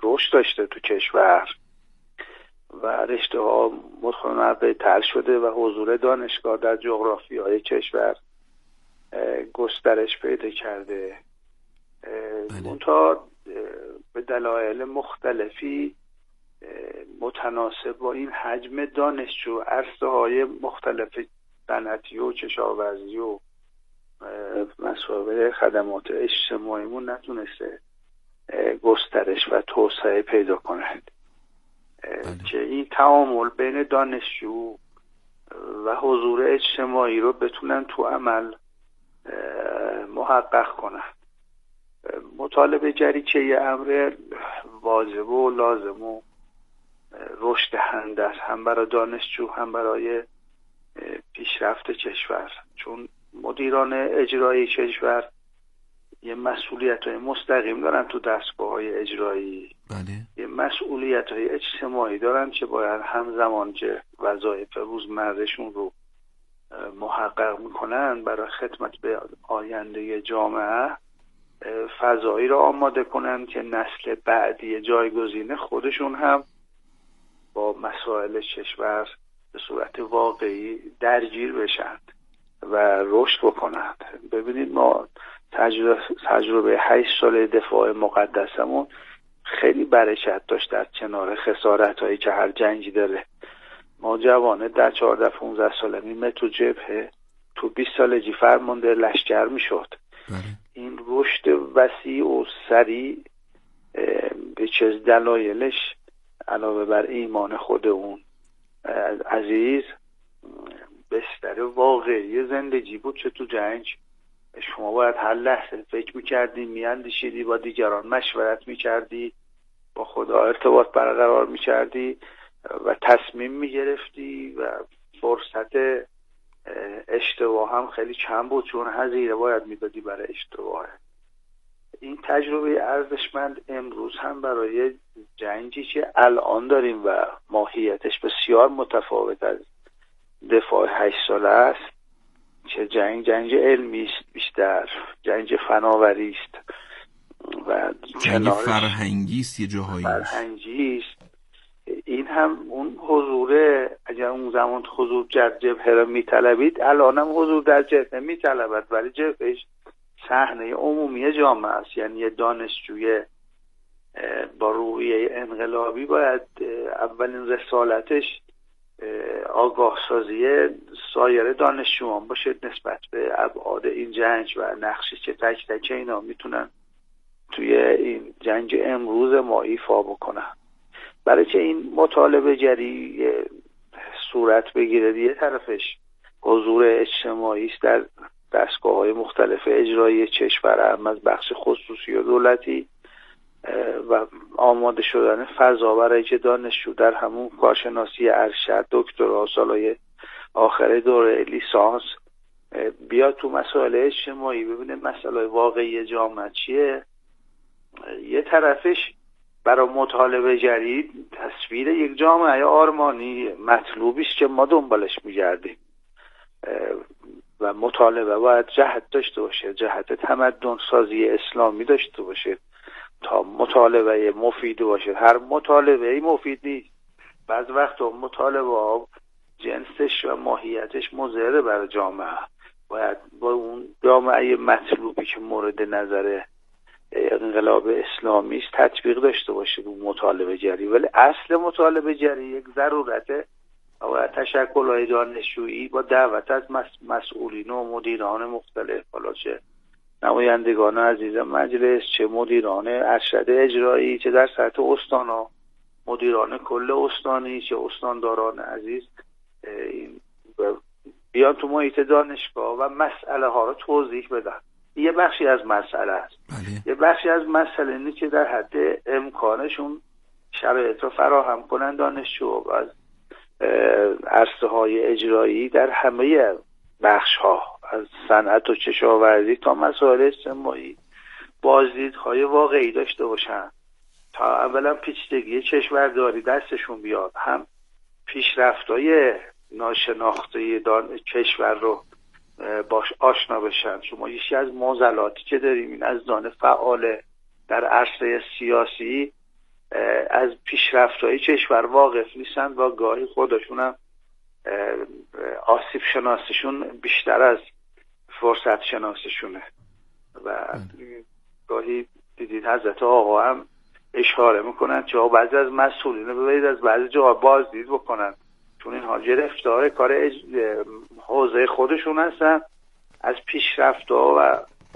رشد داشته تو کشور و رشته ها متنوع تر شده و حضور دانشگاه در جغرافیای کشور گسترش پیدا کرده. منتها به دلایل مختلفی متناسب با این حجم دانشجو عرصه های مختلف صنعتی و کشاورزی و مسائل خدمات اجتماعیمون نتونسته گسترش و توسعه پیدا کند که این تعامل بین دانشجو و حضور اجتماعی رو بتونن تو عمل محقق کنند. مطالبه جری که یه امر واجب و لازم و رشد هندس هم برای دانشجو هم برای پیشرفت کشور، چون مدیران اجرایی کشور یه مسئولیت‌های مستقیم دارن تو دستگاه‌های اجرایی. یه مسئولیت‌های اجتماعی دارن که باید همزمان که وظایف روزمرهشون رو محقق میکنن برای خدمت به آینده جامعه فضایی رو آماده کنن که نسل بعدی جایگزین خودشون هم با مسائل کشور به صورت واقعی درگیر بشن و رشد بکنند. ببینید ما تجربه 8 سال دفاع مقدسمون خیلی برکت داشت در کنار خسارت‌هایی که هر جنگی داره. ما جوانه در 14-15 ساله میمه تو جبهه، تو 20 سالگی فرمانده لشکر میشد. این رشد وسیع و سریع به چه دلایلش علاوه بر ایمان خود اون عزیز بستر واقعی زندگی بود که تو جنگ شما باید هر لحظه فکر میکردی، میاندیشیدی، با دیگران مشورت میکردی، با خدا ارتباط برقرار میکردی و تصمیم میگرفتی و فرصت اشتباه هم خیلی کم بود چون هزینه باید میدادی برای اشتباه. این تجربه ارزشمند امروز هم برای جنگی که الان داریم و ماهیتش بسیار متفاوت از دفاع 8 ساله است که جنگ علمی است، بیشتر جنگ فناوری است و جنگ فرهنگی است، یه جاهایی فرهنگی است. این هم اون حضور، اگر اون زمان حضور در جبهه را میطلبید الان هم حضور در جبهه میطلبد، ولی جبههش صحنه عمومی جامعه است. یعنی یه دانشجوی با روحیه انقلابی باید اولین رسالتش آگاه سازی سایر دانشجویان باشه نسبت به ابعاد این جنگ و نقشی که تک تک اینا میتونن توی این جنگ امروز ما ایفا بکنن. برای که این مطالبه جری صورت بگیره یه طرفش حضور اجتماعی است در دستگاه‌های مختلف اجرایی کشور، هم از بخش خصوصی و دولتی و آماده شدن فضا برای که دانشجو در همون کارشناسی ارشد، دکترا، سالهای آخر دوره لیسانس بیاد تو مسائل اجتماعی ببینه مسائل واقعی جامعه چیه. یه طرفش برای مطالبه جدید تصویر یک جامعه آرمانی مطلوبی است که ما دنبالش می‌گردیم و مطالبه باید جهت داشته باشه، جهت تمدن سازی اسلامی داشته باشه تا مطالبه مفید باشه. هر مطالبه مفید نیست، بعض وقتا مطالبه جنسش و ماهیتش مضر برای جامعه. باید با اون جامعه مطلوبی که مورد نظر انقلاب اسلامی است تطبیق داشته باشه اون مطالبه جری. ولی اصل مطالبه جری یک ضرورته و تشکل‌های دانشجویی با دعوت از مسئولین و مدیران مختلف، حالا چه نمایندگان عزیز مجلس، چه مدیران ارشد اجرایی، چه در سطح استانا، مدیران کل استانی، چه استانداران عزیز، بیان تو محیط دانشگاه و مسئله ها رو توضیح بدن. یه بخشی از مسئله است. یه بخشی از مسئله اینه که در حد امکانشون شرایط رو فراهم کنن دانشجو از عرصه های اجرایی در همه بخش ها، از صنعت و کشاورزی تا مسائل اجتماعی، بازدیدهای واقعی داشته باشن تا اولا پیچیدگی کشورداری دستشون بیاد، هم پیشرفت‌های ناشناخته کشور رو باش آشنا بشن. شما یکی از معضلاتی که داریم این از دانه فعال در عرصه سیاسی از پیشرفت‌های کشور واقف نیستن و گاهی خودشونم آسیب شناسیشون بیشتر از فرصت شناسیشونه و گاهی دیدید حضرت آقا هم اشاره میکنن که بعضی از مسئولین ببینید از بعضی جاها بازدید بکنن چون اینها گرفتار کار حوزه خودشون هستن، از پیشرفت‌ها و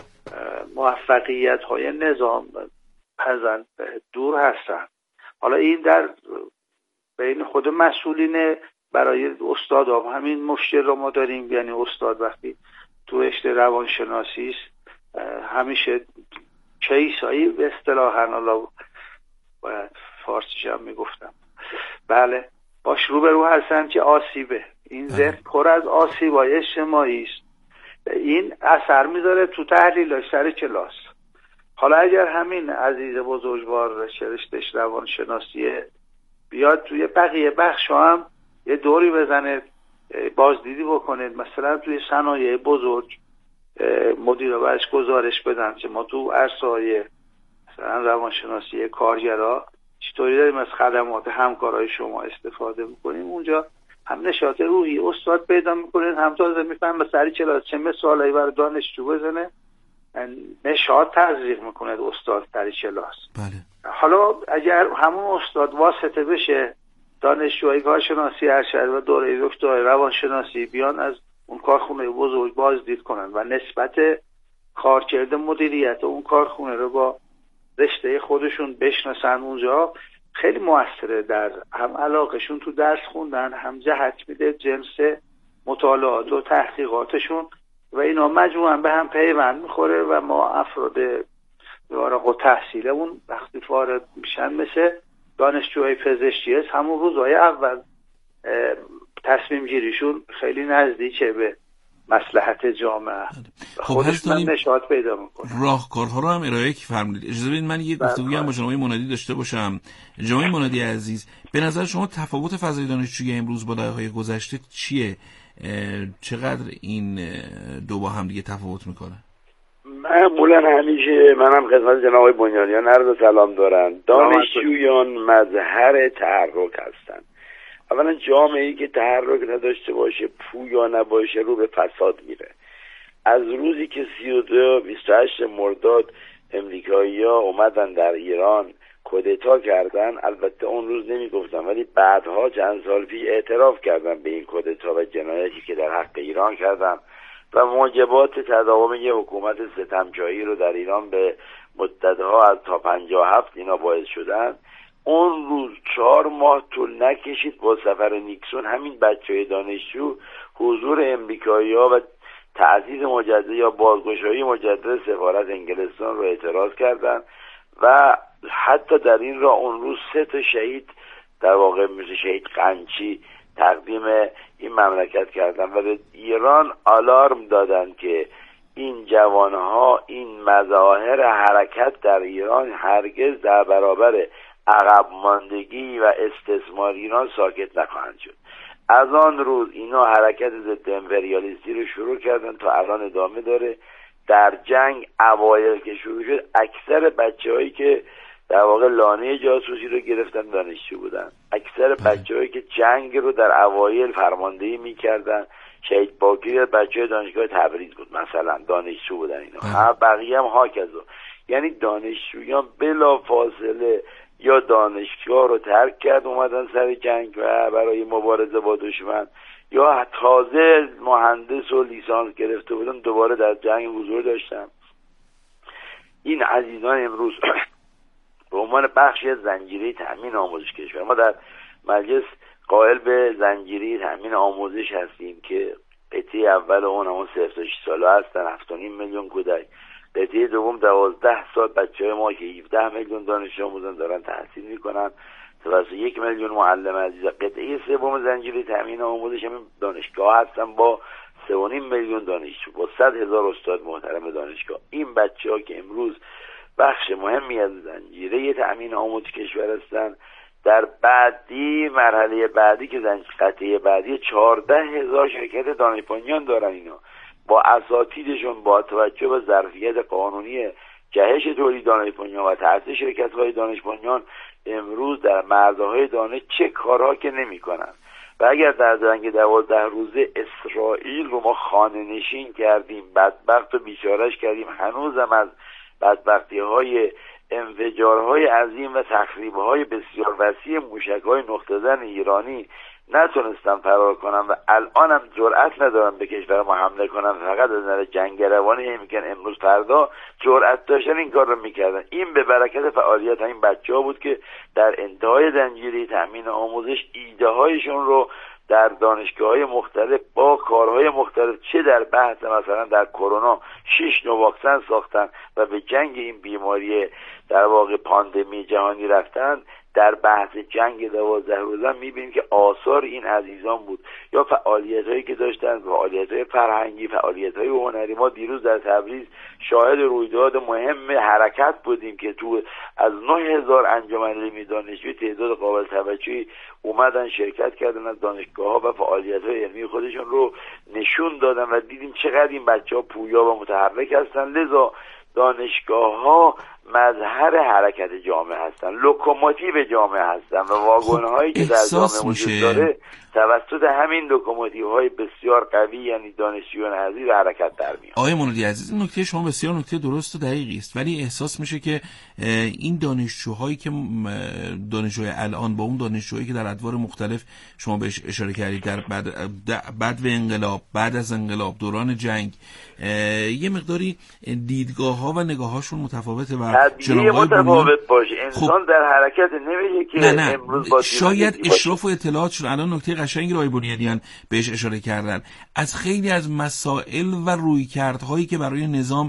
موفقیت‌های نظام پزن دور هستن. حالا این در بین خود مسئولین برای استاد همین مشکل رو ما داریم، یعنی استاد وقتی تو رشته روانشناسی است همیشه کیسایی به اصطلاحاً حالا باید فارسیش هم میگفتم بله باش روبرو هستن که آسیبه، این ذهن پر از آسیب‌های اجتماعی است، این اثر میذاره تو تحلیلش سر کلاس. حالا اگر همین عزیز بزرگوار رشتهش روانشناسیه بیاد توی بقیه بخش هم یه دوری بزنه بازدیدی بکنه، مثلا توی صنایع بزرگ مدیر برش گزارش بدن که ما تو عرصه‌های مثلا روانشناسی کارگرا چطوری داریم از خدمات همکارای شما استفاده میکنیم، اونجا هم نشاط روحی استاد پیدا میکنه، هم تازه میفهم به سری کلاس چه مثالایی برای دانشجو بزنه، نشاط تزریق میکنه استاد سری کلاس. بله. حالا اگر همون استاد واسطه بشه دانشجوهای کارشناسی ارشد و دوره دکترای روانشناسی بیان از اون کارخونه بزرگ بازدید کنن و نسبت کارکرد مدیریت اون کارخونه رو با رشته خودشون بشناسن، اونجا خیلی موثره در هم علاقشون تو درس خوندن، هم جهت میده جنس مطالعات و تحقیقاتشون و اینا مجموعاً به هم پیوند میخوره و ما افراد فارغ التحصیل اون وقتی فارغ میشن مثل دانشجوهای پزشکی هست همون روزهای اول تصمیم گیریشون خیلی نزدیکه به مصلحت جامعه. خب هست داریم نشاط پیدا میکنه. راهکارها رو هم ارائه که فرمودید. اجازه بدید من یه گفتگویی هم با جناب منادی داشته باشم. جناب منادی عزیز، به نظر شما تفاوت فضای دانشجویی امروز با دهه‌های گذشته چیه؟ چقدر این دو با هم دیگه تفاوت میکنه؟ معمولا همیشه منم خدمت جناب بنیانیان عرض سلام دارم. دانشجویان مظهر تحرک هستند. اولا جامعه‌ای که تحرک نداشته باشه، پویا نباشه، رو به فساد میره. از روزی که 28 مرداد امریکایی‌ها اومدن در ایران کودتا کردن، البته اون روز نمیگفتن ولی بعدها چند سال پیش اعتراف کردن به این کودتا و جنایتی که در حق ایران کردن و موجبات تداوم یه حکومت ستمجایی رو در ایران به مدتها از تا 57 اینا باعث شدن. اون روز 4 ماه طول نکشید با سفر نیکسون همین بچه‌های دانشجو حضور امریکایی‌ها و تعزیز مجدد یا بازگشایی مجدد سفارت انگلستان رو اعتراض کردن و حتی در این راه اون روز 3 تا شهید در واقع مثل شهید قنچی تقدیم این مملکت کردن و به ایران آلارم دادن که این جوانها این مظاهر حرکت در ایران هرگز در برابر عقب ماندگی و استثمار ایران ساکت نخواهند شد. از آن روز اینا حرکت ضد امپریالیستی رو شروع کردن تا الان ادامه داره. در جنگ اوایل که شروع شد اکثر بچه‌هایی که در واقع لانه جاسوسی رو گرفتن دانشجو بودن. اکثر بچه‌هایی که جنگ رو در اوایل فرماندهی می‌کردن، شهید باقری بچه‌های دانشگاه تبریز بود مثلا، دانشجو بودن اینا. بقیه هم هاکذا. یعنی دانشجویان بلا فاصله یا دانشگاه رو ترک کرد اومدن سر جنگ و برای مبارزه با دشمن، یا تازه مهندس و لیسانس گرفته بودن دوباره در جنگ حضور داشتن. این عزیزان امروز به عنوان بخشی از زنجیره تأمین آموزش کشور، ما در مجلس قائل به زنجیره تأمین آموزش هستیم که قطعه اول اون 0 تا 6 ساله هستن، 7.5 میلیون کودک. قطعه دوم 12 سال بچه‌های ما که 17 میلیون دانش آموزان دارن تحصیل میکنن توسط 1 میلیون معلم عزیز. قطعه سوم زنجیره تأمین آموزش همین دانشگاه هستن با 3.5 میلیون دانشجو با 100,000 استاد محترم دانشگاه. این بچه‌ها که امروز بخش مهمی از زنجیره تأمین آموزش کشور هستن، در بعدی مرحله بعدی که قطعه بعدی 14,000 شرکت دانش بنیان دارن. اینا با اساتیدشون با توجه به ظرفیت قانونی جهش تولید دانش بنیان و تأسیس شرکت‌های دانش بنیان امروز در مردهای دانش چه کارها که نمی کنن. و اگر در جنگ 12 روزه اسرائیل رو ما خانه نشین کردیم، بدبخت و بیچارهش کردیم، هنوزم از بدبختی‌های انفجارهای عظیم و تخریب‌های بسیار وسیع موشک‌های نقطه‌زن ایرانی نتونستم فرار کنم و الانم جرأت ندارم به کشور ما حمله کنم. فقط از نظر جنگروانی میگن امروز فردا جرأت داشتن این کار رو میکردن. این به برکت فعالیت این بچه‌ها بود که در انتهای زنجیره تأمین آموزش ایده هایشون رو در دانشگاه‌های مختلف با کارهای مختلف، چه در بحث مثلا در کرونا 6 نوع واکسن ساختن و به جنگ این بیماری در واقع پاندمی جهانی رفتن. در بحث جنگ 12 روزه میبینیم که آثار این عزیزان بود، یا فعالیت‌هایی که داشتن، فعالیت‌های فرهنگی، فعالیت‌های هنری. ما دیروز در تبریز شاهد رویداد مهم حرکت بودیم که تو از 9000 انجمن علمی دانشجویی تعداد قابل توجهی اومدن شرکت کردن، از دانشگاه‌ها و فعالیت‌های علمی خودشون رو نشون دادن و دیدیم چقدر این بچه‌ها پویا و متحرک هستن. لذا دانشگاه‌ها مظهر حرکت جامعه هستن، لوکوموتیو جامعه هستن و واگن‌هایی که در جامعه وجود داره توسط همین لوکوموتیوهای بسیار قوی یعنی دانشجویان عزیز حرکت در میاد. آقای منادی عزیز، این نکته شما بسیار نکته درست و دقیقی است، ولی احساس میشه که این دانشجوهایی که دانشجوی الان با اون دانشجوهایی که در ادوار مختلف شما بهش اشاره کردید در بعد و انقلاب، بعد از انقلاب، دوران جنگ، یه مقداری دیدگاه‌ها و نگاه‌هاشون متفاوته و متفاوت باشه. انسان در حرکت نمیشه که نه. امروز با شاید اشراف و اطلاعاتشون الان نکته قشنگی رو آقای بنیادیان بهش اشاره کردن، از خیلی از مسائل و رویکردهایی که برای نظام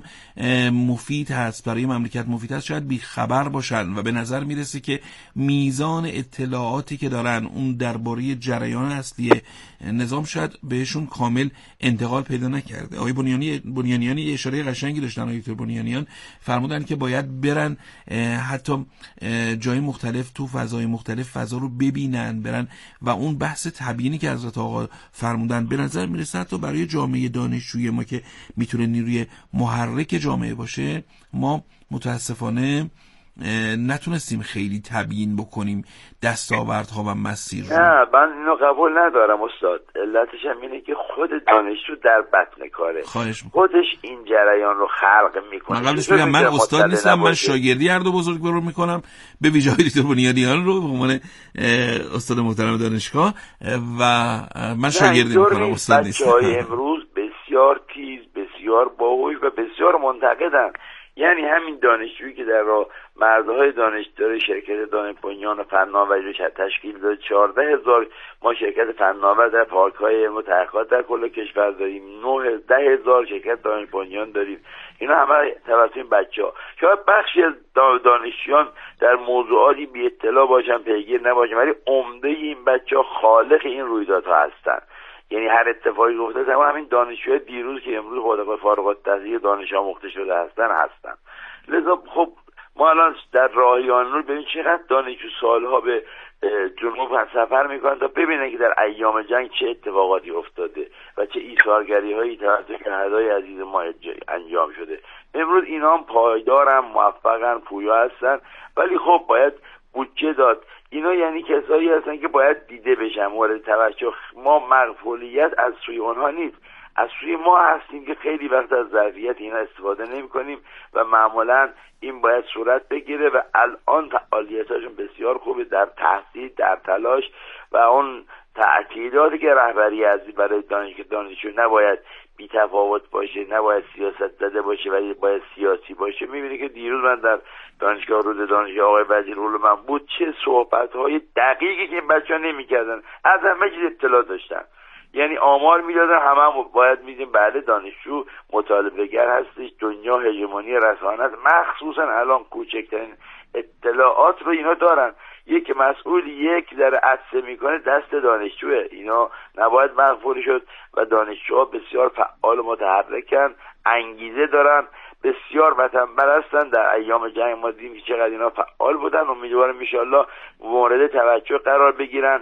مفید هست، برای مملکت مفید هست، شاید بیخبر باشن و به نظر میرسه که میزان اطلاعاتی که دارن اون درباره جریان اصلی نظام شاید بهشون کامل انتقال پیدا نکرده. آقای بنیانیان اشاره قشنگی داشتن، آقای دکتر بنیانیان فرمودن که باید برن حتی جای مختلف تو فضای مختلف فضا رو ببینن، برن و اون بحث تبیینی که حضرت آقا فرمودن به نظر میرسه حتی برای جامعه دانشجوی ما که میتونه نیروی محرک جامعه باشه، ما متاسفانه نتونستیم خیلی تبیین بکنیم دستاوردها و مسیر رو. نه، من اینو قبول ندارم استاد. علتش هم اینه که خود دانشجو در بطن کاره، خودش این جریان رو خلق میکنه. من قبلش بگم من استاد نیستم، من شاگردی هر دو بزرگوار رو میکنم به ویژه دکتر بنیادیان رو به عنوان استاد محترم دانشگاه و من شاگردی میکنم، استاد نیستم. بچه‌های امروز بسیار تیز، بسیار باهوش و بسیار منتقدن. یعنی همین دانشجویی که در مرزهای دانشگاه شرکت دانش‌بنیان فناوری رو تشکیل داده، 14000 ما شرکت فناور در پارک‌های علم و تحقیقات در کل کشور داریم، 10,000 شرکت دانش‌بنیان داریم. اینا همه توسط این بچه‌ها. شاید بخشی از دانشجویان در موضوعاتی بی اطلاع باشن، پیگیر نباشن، ولی عمده این بچه‌ها خالق این رویدادها هستن. یعنی هر اتفاقی افتاده همین دانشجوی دیروز که امروز خود فارغ التحصیل دانش آموخته شده هستن. لذا خب ما الان در راهیان رو ببین چقدر دانشجو سالها به جنوب سفر میکنن تا ببینن که در ایام جنگ چه اتفاقاتی افتاده و چه ایثارگری‌هایی توسط شهدای عزیز ما انجام شده. امروز اینا هم پایدارن، موفقن، پویا هستن، ولی خب باید بودجه داد. اینا یعنی کسایی هستن که باید دیده بشن، مورد توجه. ما مغفولیت از سوی اونها نیست، از سوی ما هستیم که خیلی وقت از ظرفیت اینا استفاده نمی کنیم و معمولا این باید صورت بگیره و الان فعالیتاشون بسیار خوبه در تحصیل، در تلاش و اون تأکیداتی که رهبری عزیز برای دانشجو نباید بی تفاوت باشه، نباید سیاست زده باشه ولی باید سیاسی باشه. میبینی که دیروز من در دانشگاه روز دانشگاه آقای وزیرالعلوم من بود، چه صحبت‌های دقیقی که این بچه‌ها نمی‌کردن، از همه چیز اطلاع داشتن. یعنی آمار میدادن، همه باید میدیم بله دانشجو مطالبه‌گر هستش، دنیا هژمونی رسانه است، مخصوصا الان کوچکترین اطلاعات رو اینا دارن. یک مسئول یک ذره عطسه میکنه دست دانشجوه. اینا نباید مغفور شد و دانشجوها بسیار فعال و متحرکن، انگیزه دارن، بسیار وطن پرستن. در ایام جنگ ما دیدیم که چقدر اینا فعال بودن. امیدوارم ان شاءالله مورد توجه قرار بگیرن.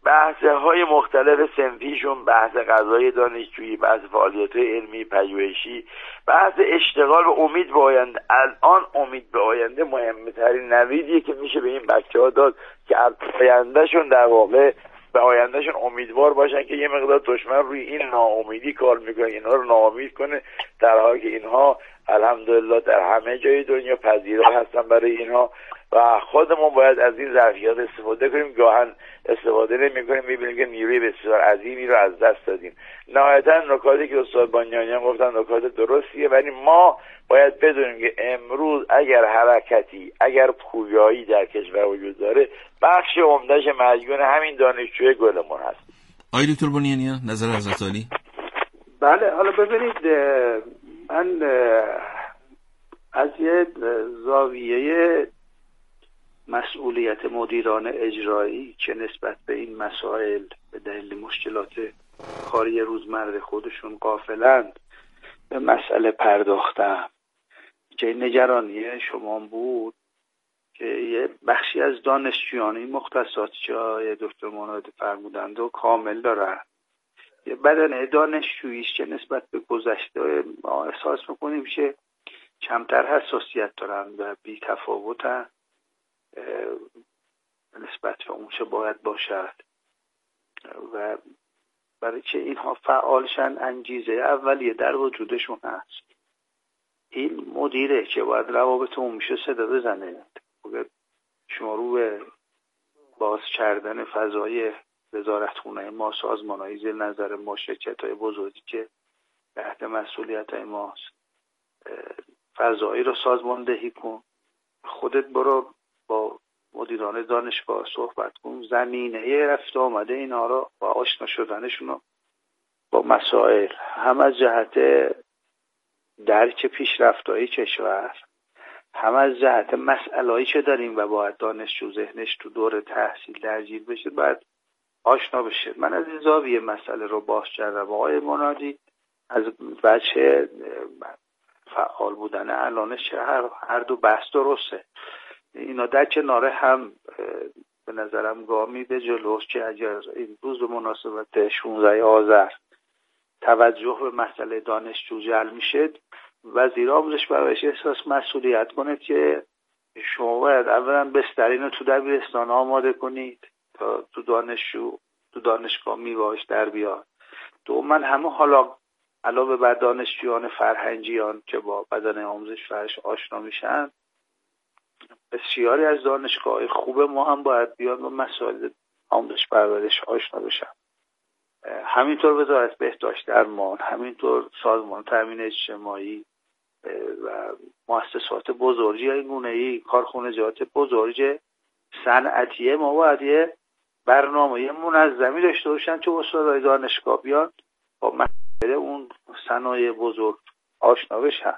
بحث‌های مختلف صنفیشون، بحث قضای دانشجویی، بحث فعالیت‌های علمی پژوهشی، بحث اشتغال و امید به آینده. الان امید به آینده مهمترین نویدیه که میشه به این بچه‌ها داد که آیندهشون در واقع به آیندهشون امیدوار باشن که یه مقدار دشمن روی این ناامیدی کار میکنه، اینها رو ناامید کنه، در حالی که اینها الحمدلله در همه جای دنیا پذیرا هستن برای اینها و خودمون باید از این ظرفیت استفاده کنیم. گاهن استفاده نمی‌کنیم، می‌بینیم که نیروی بسیار عظیمی رو از دست دادیم. نهایتاً نکاتی که استاد بانیانیان گفتن نکات درستیه، ولی ما باید بدونیم که امروز اگر حرکتی، اگر پویایی در کشور وجود داره، بخش عمده‌اش مدیون همین دانشجوی گلمون هست. آقای دکتر بانیانیان، نظر حضرت عالی؟ بله، حالا ببینید، من از یه زاویه مسئولیت مدیران اجرایی که نسبت به این مسائل به دلیل مشکلات کاری روزمره خودشون غافلند به مسئله پرداختم که نگرانی شما بود که یه بخشی از دانشجویان این مختصات که دکتر منادی فرمودند و کامل دارن. یه بدن دانشجوییش که نسبت به گذشته ما احساس میکنیم که کمتر حساسیت دارن و بی تفاوتن نسبت به اون چه باید باشد و برای که اینها فعالشن انگیزه اولیه در وجودشون هست. این مدیره که باید روابط عمومیشو صدا بزنه، شما رو به باز کردن فضای وزارتخونه ما، سازمان‌های زیر نظر ما، شرکت‌های بزرگی که تحت مسئولیت ماست، فضایی رو سازماندهی کن. خودت برو با مدیران دانشگاه صحبت کن، زمینه رفت آمده اینا رو با آشنا شدنشون رو با مسائل، هم از جهت درک پیشرفت‌های کشور، هم از جهت مسائلی که داریم و باید دانشجو ذهنش تو دور تحصیل درگیر بشه، باید آشنا بشه. من از این زاویه مسئله رو باز کردم. آقای منادی از بچه فعال بودن الانش هر دو بحث درسته، اینا در کناره هم به نظرم گامی به جلوش که اگر این روز به مناسبت 16 آذر توجه به مسئله دانشجو جلب میشه، وزیر آموزش برایش احساس مسئولیت کنه که شما باید اولا بسترین رو تو دبیرستان آماده کنید تا تو دانشگاه میواش در بیاد. دوما همه حالا علاوه بر دانشجویان فرهنگیان که با بدن آموزش فرهنگ آشنا میشن، بسیاری از دانشگاه‌های خوب ما هم باید بیان با مسائل آموزش پرورش آشنا بشن. همینطور وزارت بهداشت درمان، همینطور سازمان تامین اجتماعی و مؤسسات بزرگی این گونه‌ای، کارخانجات بزرگ صنعتی ما باید یه برنامه منظمی داشته باشن که استادای دانشگاه بیان با مسائل اون صنایع بزرگ آشنا بشن.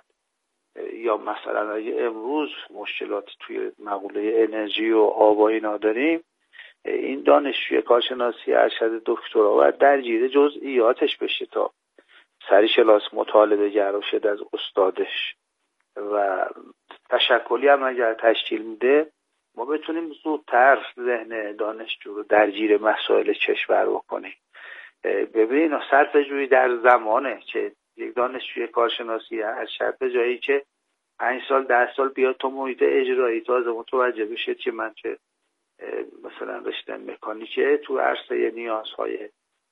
یا مثلا اگه امروز مشکلات توی مقوله انرژی و آب و اینا داریم، این دانشجوی کارشناسی ارشد دکترا باید درگیر جزئیاتش بشه تا سری کلاس مطالبه گر شد از استادش و تشکلی هم اگر تشکیل میده ما بتونیم زودتر ذهن دانشجو رو درگیر مسائل کشور بکنیم. ببین صرفه‌جویی در زمانه که یک دانشجوی کارشناسی ارشد به جایی که 5 سال 10 سال بیاد تو محیط اجرایی تازه متوجه بشه که من که مثلا رشته مکانیکه تو عرصه نیازهای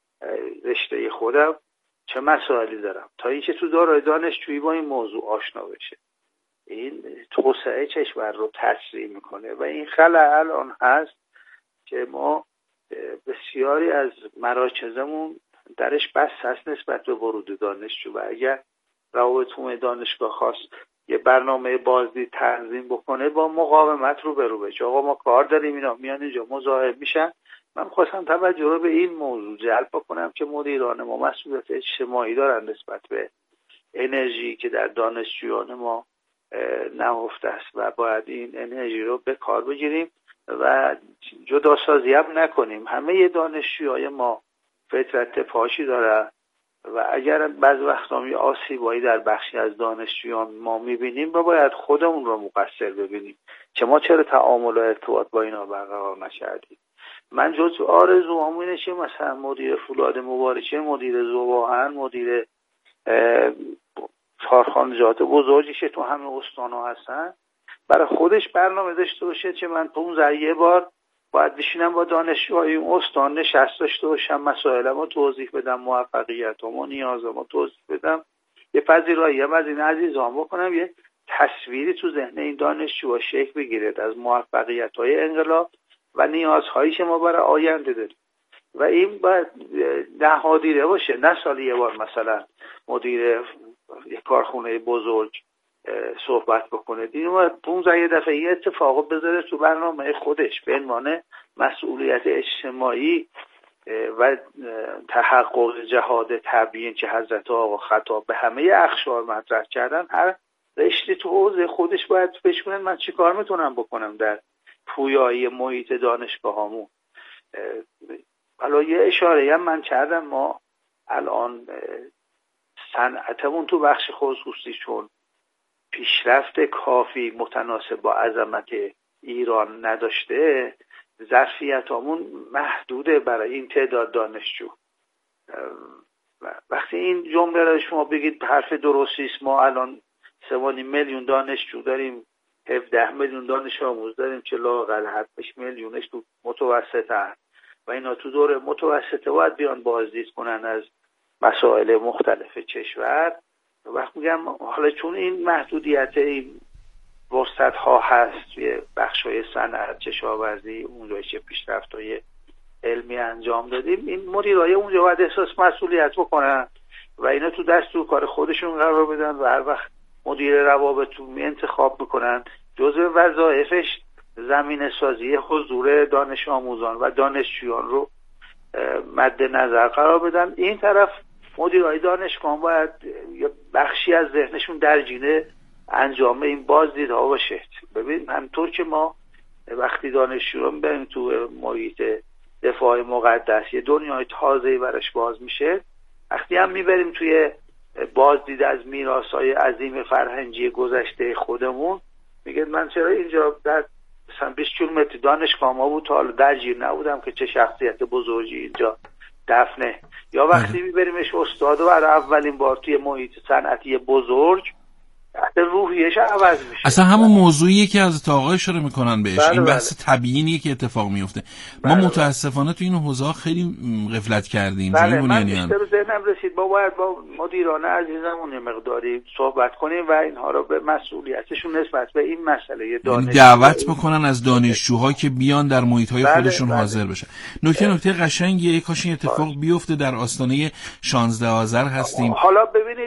رشته خودم چه مسائلی دارم، تا اینکه تو دوران دانشجویی با این موضوع آشنا بشه. این توسعه کشور رو تسریع میکنه و این خلأ الان هست که ما بسیاری از مراکزمون درش بس هست نسبت به ورود دانشجو و اگر روابط عمومی دانشگاه خواست یه برنامه بازدید تنظیم بکنه با مقاومت رو برو بشه. آقا ما کار داریم، اینا میان اینجا مزاحم میشن. من خواستم توجه رو به این موضوع جلب بکنم که مدیران ما مسئولیت اجتماعی دارن نسبت به انرژی که در دانشجویان ما نهفته است و باید این انرژی رو به کار بگیریم و جدا سازی هم نکنیم. همه دانشجویای ما فطرت پاشی داره و اگر بعض وقتا یه آسیبایی در بخشی از دانشجویان ما میبینیم و باید خودمون رو مقصر ببینیم که ما چرا تعامل و ارتباط با اینا برقرار نکردیم. من جزو آرزوام اینه که مثلا مدیر فولاد مبارکه، مدیر ذوباهن، مدیر کارخانجات بزرگی که تو همه استان‌ها هستن برای خودش برنامه داشته باشه که من 15 یه بار باید بشینم با دانشجوهای اون استان نشست داشته باشم، مسائلمو توضیح بدم، موفقیتامو، نیازمو توضیح بدم، یه پذیرایی هم از این عزیزان بکنم، یه تصویری تو ذهن این دانشجوها شکل بگیرد از موفقیت‌های انقلاب و نیازهایی که ما برای آینده داریم و این باید نهادینه باشه، نه سالی یه بار مثلا مدیر یک کارخونه بزرگ صحبت بکنه. این باید 15 یه دفعه یه اتفاقو بذاره تو برنامه خودش به عنوان مسئولیت اجتماعی و تحقق جهاد تبیین که حضرت آقا خطاب به همه اقشار مطرح کردن. هر رشته تو حوزه خودش باید بشکنن من چی کار میتونم بکنم در پویایی محیط دانشگاهامون. حالا یه اشاره هم من کردم، ما الان صنعتمون تو بخش خصوصی چون پیشرفت کافی متناسب با عظمت ایران نداشته، ظرفیتامون محدوده برای این تعداد دانشجو. وقتی این جمله را شما بگید حرف درستی است، ما الان 3.5 میلیون دانشجو داریم، 17 میلیون دانش آموز داریم که لااقل 8 میلیونش تو متوسطه و اینا تو دور متوسطه باید بیان بازدید کنن از مسائل مختلف کشور. وقت میگم حالا چون این محدودیت این وسط ها هست، یه بخش های صنعت، کشاورزی، اونجایی که پیشرفت های علمی انجام دادیم، این مدیرای اونجا باید احساس مسئولیت بکنن و اینا تو دستور کار خودشون قرار بدن و هر وقت مدیر روابط انتخاب میکنن جزء وظایفش زمینه سازی حضور دانش آموزان و دانشجویان رو مد نظر قرار بدن. این طرف مدیرای دانشگاه باید یه بخشی از ذهنشون درجینه انجام این بازدیدها باشه. ببین همطور که ما وقتی دانشجو رو بریم تو محیط دفاع مقدس یه دنیای تازه‌ای براش باز میشه، وقتی هم میبریم توی بازدید از میراث‌های عظیم فرهنگی گذشته خودمون، میگه من چرا اینجا در مثلا 20 کیلومتر دانشگاه ما بود تا حالا درگیر نبودم که چه شخصیت بزرگی اینجا دفنه. یا وقتی میبریمش استاد و برای اولین بار توی محیط صنعتی بزرگ، روحیش عوض میشه. اصلا همون موضوعیه که از آقای اشاره میکنن بهش. این بحث طبیعیه که اتفاق میفته. ما متاسفانه تو این حوزه خیلی غفلت کردیم. من بیشتر رو ذهنم رسید ما باید با مدیران عزیزمون مقداری صحبت کنیم و اینها رو به مسئولیتشون نسبت به این مسئله دعوت بکنن از دانشجوها که بیان در محیط‌های خودشون حاضر بشن. نکته قشنگیه، کاش این اتفاق بیفته. در آستانه 16 آذر هستیم. حالا ببینید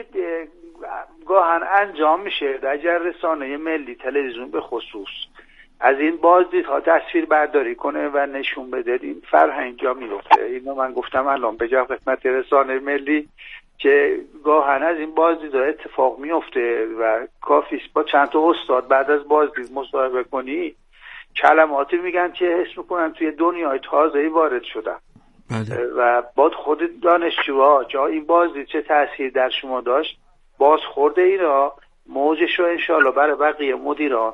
گاهن انجام میشه اگر رسانه ملی تلویزیون به خصوص از این بازدیدها تصویر برداری کنه و نشون بده، این فرهنگ جا میفته. اینو من گفتم الان بجا خدمت رسانه ملی که گاهن از این بازدیدها اتفاق میفته و کافیست با چند تا استاد بعد از بازدید مصاحبه کنی کلماتی میگن که حس میکنن توی دنیای تازه‌ای وارد شدن. و بعد خود دانشجوها که این بازدید چه تأثیر در شما داشت، بازخورده اینا موجش رو انشاءالله برای بقیه مدیران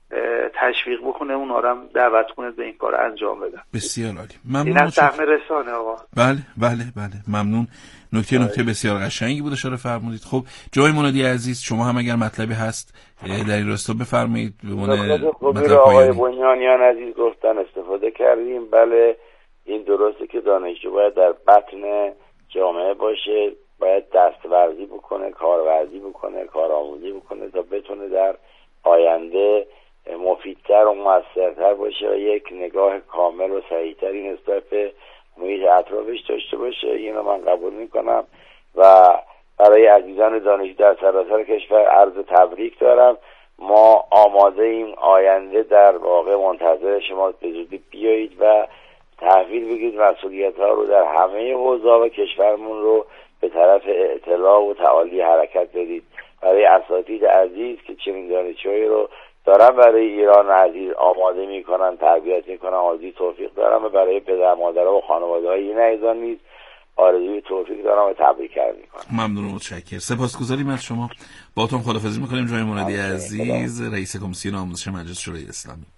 تشویق بکنه، اونا رو هم دعوت کنه به این کار انجام بدن. بسیار عالی. ممنون. این از سهم رسانه آقا. بله ممنون. نکته بسیار قشنگی بود اشاره فرمودید. خب جای منادی عزیز، شما هم اگر مطلبی هست در این راستا بفرمایید. به عنوان آقای بنیانیان عزیز گفتن استفاده کردیم. بله این درسته که دانشجو باید در بطن جامعه باشه، باید دستورزی بکنه، کارورزی بکنه، کارآموزی بکنه تا بتونه در آینده مفیدتر و موثرتر باشه و یک نگاه کامل و صحیح‌تری نسبت به محیط اطرافش داشته باشه. اینو من قبول میکنم و برای عزیزان دانشجو در سراسر کشور عرض تبریک دارم. ما آماده این آینده در واقع منتظر شما به زودی بیایید و تحویل بگیرید مسئولیت‌ها رو در همه حوزه و کشورمون رو به طرف اطلاع و تعالی حرکت بدید. برای اساتید عزیز که چنین دانشجویی رو دارن برای ایران عزیز آماده میکنن، تربیت میکنن، آرزوی توفیق دارم و برای پدر مادرها و خانواده‌های این عزیزان نیز آرزوی توفیق دارم و تبریک میکنم. ممنون و متشکرم. سپاسگزاریم از شما. باهاتون خداحافظی میکنیم جناب منادی عزیز، رئیس کمیسیون آموزش مجلس شورای اسلامی.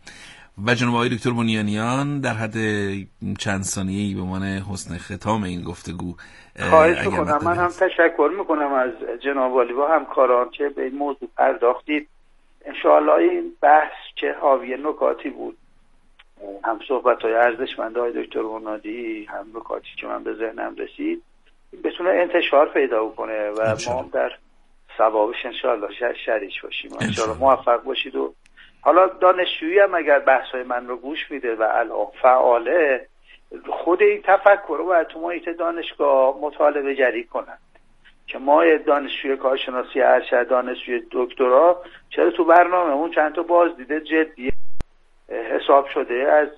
و جناب آقای دکتر بنیانیان در حد چند ثانیه‌ای به عنوان حسن ختام این گفتگو خواهش میکنم. من هم تشکر میکنم از جناب عالی و همکاران که به این موضوع پرداختید. انشاءالله این بحث که حاوی نکاتی بود، هم صحبت‌های ارزشمند آقای دکتر منادی، هم نکاتی که من به ذهنم رسید، بتونه انتشار پیدا کنه و ما در ثوابش انشاءالله شریک باشیم. انشاءالله موفق باشید. و حالا دانشجویی هم اگر بحث‌های من رو گوش میده و الان فعاله، خود این تفکر رو باید تو محیط دانشگاه مطالبه جری کنن که ما دانشجوی کارشناسی ارشد، دانشجوی دکترا، چرا تو برنامه اون چند تا بازدید جدی حساب شده از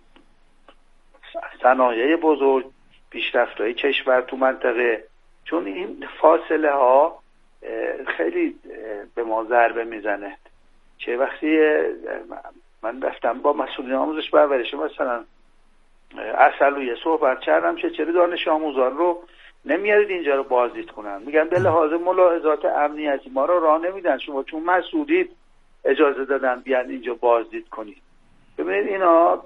صنایع بزرگ، پیشرفت‌های کشور تو منطقه، چون این فاصله ها خیلی به ما ضربه میزنه. چه وقتی من رفتم با مسئولین آموزش پرورش مثلا اصلویه صحبت کردم که چرا دانش آموزان رو نمیارید اینجا رو بازدید کنن، میگن به لحاظ ملاحظات امنیتی ما رو راه نمیدن، شما چون مسئولید اجازه دادن بیان اینجا بازدید کنید. ببینید اینا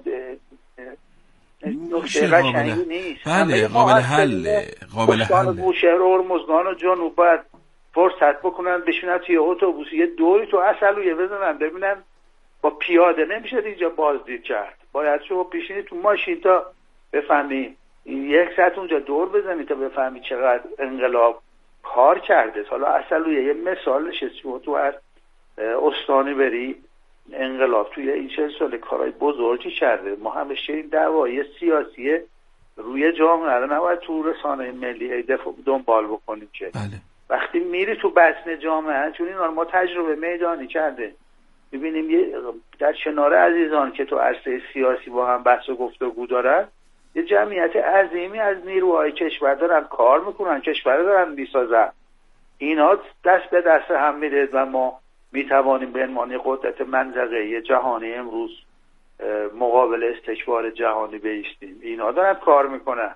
نکته قشنگی نیست. بله، قابل حله، قابل حله. بوشهر و هرمزگان و جنوب باید فرصت بکنن بشینن توی اتوبوس یه دوری تو اصلویه بزنن ببینن با پیاده نمیشه اینجا بازدید کرد. باید شما بشینید تو ماشین تا بفهمی این یک ساعت اونجا دور بزنید تا بفهمی چقدر انقلاب کار کرده. حالا اصلویه یه مثالش شما تو هر استانی بری انقلاب توی این 40 سال کارهای بزرگی کرده. ما همیشه این دعوای سیاسی روی جامعه رو نباید تو رسانه ملی دنبال بکنیم که بله. وقتی میری تو بطن جامعه، چون این ما تجربه میدانی کرده، ببینیم در کنار عزیزان که تو عرصه سیاسی با هم بحث و گفتگو دارن، یه جمعیت عظیمی از نیروهای کشور دارن کار میکنن، کشور دارن میسازن. اینا دست به دست هم میده و ما میتوانیم به عنوان قدرت منطقه‌ای جهانی امروز مقابل استکبار جهانی بایستیم. اینا دارن کار میکنن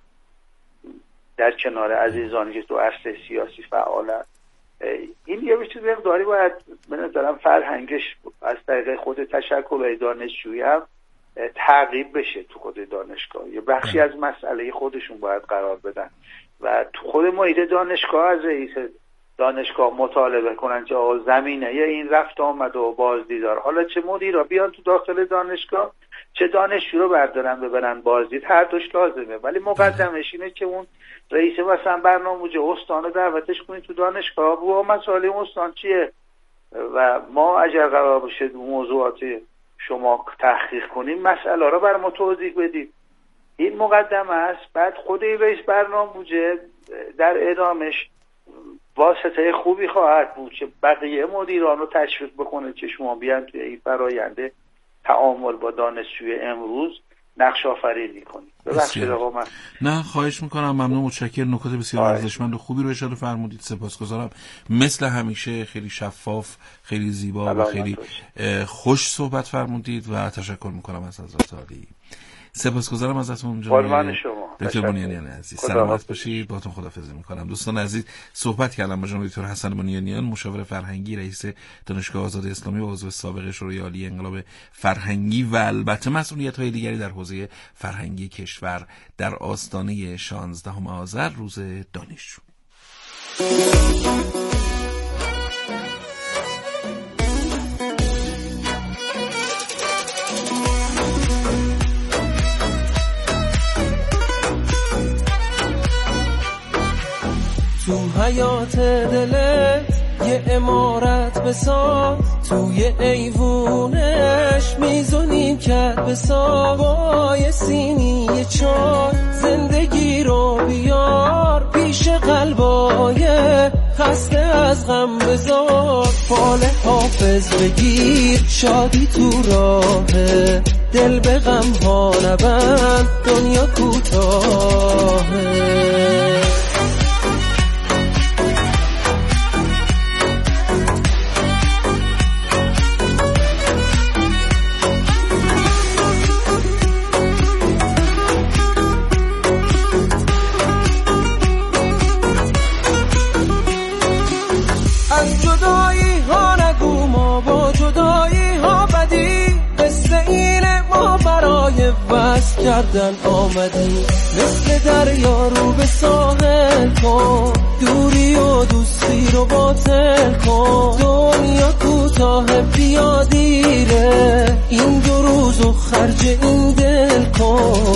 در کنار عزیزانی که تو عرصه سیاسی فعالن. این یه چیز مقداری باید به نظرم فرهنگش از طریق خود تشکل دانشجویی هم تعقیب بشه تو خود دانشگاه. یه بخشی از مسئله خودشون باید قرار بدن و تو خود محیط دانشگاه از رئیس دانشگاه مطالبه کنن که زمینه این رفت آمد و بازدیدار، حالا چه مدیرا بیان تو داخل دانشگاه چه دانشجو رو بردارن ببرن بازدید، هر دوش لازمه، ولی مقدمش اینه که اون رئیس مثلا برنامه‌نویس استان رو دعوتش کنید تو دانشگاه و مسائل استان چیه و ما اگر قرار باشه موضوعات شما تحقیق کنیم مسئله رو بر ما توضیح بدید. این مقدمه است. بعد خود این رئیس برنامه‌نویس در ادامش واسطه خوبی خواهد بود که بقیه مدیران رو تشویق بکنه که شما بیان توی این فراینده تعامل با دانشجوی امروز نقش آفرینی کنید. ببخشید آقا من نه خواهش میکنم، ممنون، متشکرم. نکات بسیار ارزشمند و خوبی رو اشاره فرمودید، سپاسگزارم. مثل همیشه خیلی شفاف، خیلی زیبا و خیلی خوش صحبت فرمودید و تشکر میکنم از حضرت عالی. سپاسگزارم ازتون جناب دکتر بنیانیان عزیز. سلامت باشید. باهاتون خداحافظی میکنم. دوستان عزیز، صحبت کردم با جناب دکتر حسن بنیانیان، مشاور فرهنگی، رئیس دانشگاه آزاد اسلامی و عضو سابق شورای عالی انقلاب فرهنگی و البته مسئولیت‌های دیگری در حوزه فرهنگی کشور در آستانه 16 آذر روز دانشجو. تو حیات دلت یه عمارت بساز، توی ایوونش میزونیم کرد بساز، با یه سینی یه چای زندگی رو بیار پیش قلبای خسته از غم بزار، فال حافظ بگیر شادی تو راهه، دل به غم ها نبند دنیا کوتاهه. از جدایی ها نگو، ما با جدایی ها بدی، قصه اینه کردن آمدی، مثل دریا رو به ساحل کن، دوری و دوستی رو باطل کن. دنیا کوتاه بیا دیره، این 2 روز و خرج این دل کن.